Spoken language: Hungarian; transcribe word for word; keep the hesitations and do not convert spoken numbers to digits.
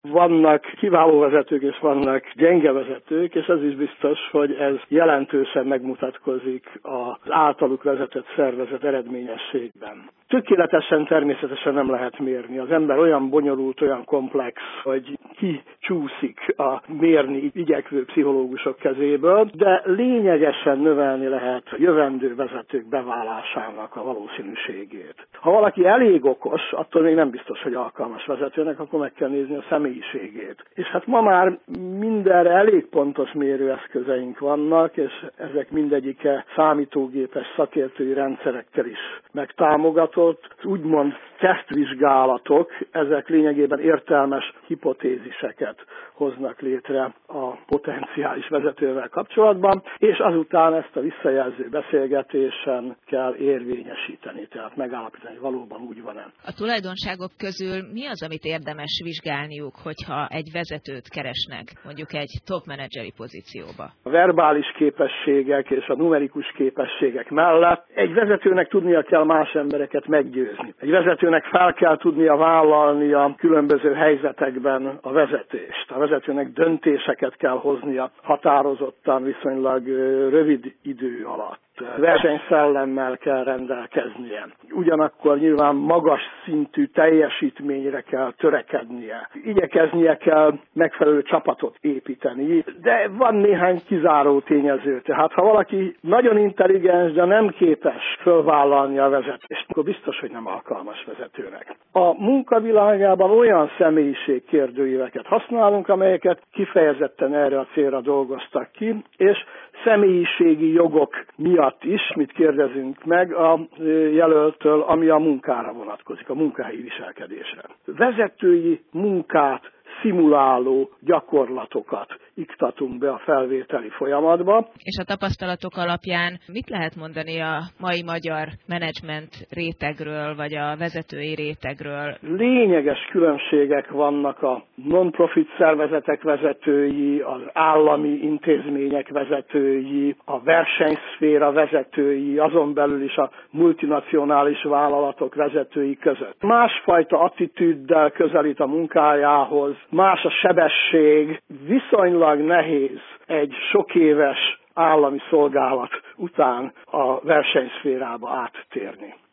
Vannak kiváló vezetők és vannak gyenge vezetők, és ez is biztos, hogy ez jelentősen megmutatkozik az általuk vezetett szervezet eredményességben. Tökéletesen természetesen nem lehet mérni. Az ember olyan bonyolult, olyan komplex, hogy ki csúszik a mérni igyekvő pszichológusok kezéből, de lényegesen növelni lehet a jövendő vezetők beválásának a valószínűségét. Ha valaki elég okos, attól még nem biztos, hogy alkalmas vezetőnek, akkor meg kell nézni a személyiségét. És hát ma már mindenre elég pontos mérőeszközeink vannak, és ezek mindegyike számítógépes szakértői rendszerekkel is megtámogatott. Úgymond tesztvizsgálatok, ezek lényegében értelmes hipotéziseket hoznak létre a potenciális vezetővel kapcsolatban, és azután ezt a visszajelző beszélgetésen kell érvényesíteni, tehát megállapítani, hogy valóban úgy van-e. A tulajdonságok közül mi az, amit érdemes vizsgálniuk, hogyha egy vezetőt keresnek, mondjuk egy top menedzseri pozícióba? A verbális képességek és a numerikus képességek mellett egy vezetőnek tudnia kell más embereket meggyőzni. Egy vezetőnek fel kell tudnia vállalni a különböző helyzetekben a vezetést. A vezetőnek döntéseket kell hoznia határozottan, viszonylag rövid idő alatt. Versenyszellemmel kell rendelkeznie. Ugyanakkor nyilván magas szintű teljesítményre kell törekednie. Igyekeznie kell megfelelő csapatot építeni, de van néhány kizáró tényező. Tehát ha valaki nagyon intelligens, de nem képes fölvállalni a vezetést, akkor biztos, hogy nem alkalmas vezetőnek. A munkavilágában olyan személyiségkérdőíveket használunk, amelyeket kifejezetten erre a célra dolgoztak ki, és személyiségi jogok miatt is, mit kérdezünk meg a jelöltől, ami a munkára vonatkozik, a munkahelyi viselkedésre. Vezetői munkát szimuláló gyakorlatokat iktatunk be a felvételi folyamatba. És a tapasztalatok alapján mit lehet mondani a mai magyar menedzsment rétegről, vagy a vezetői rétegről? Lényeges különbségek vannak a non-profit szervezetek vezetői, az állami intézmények vezetői, a versenyszféra vezetői, azon belül is a multinacionális vállalatok vezetői között. Másfajta attitűddel közelít a munkájához, más a sebesség, viszonylag nehéz egy sok éves állami szolgálat után a versenyszférába áttérni.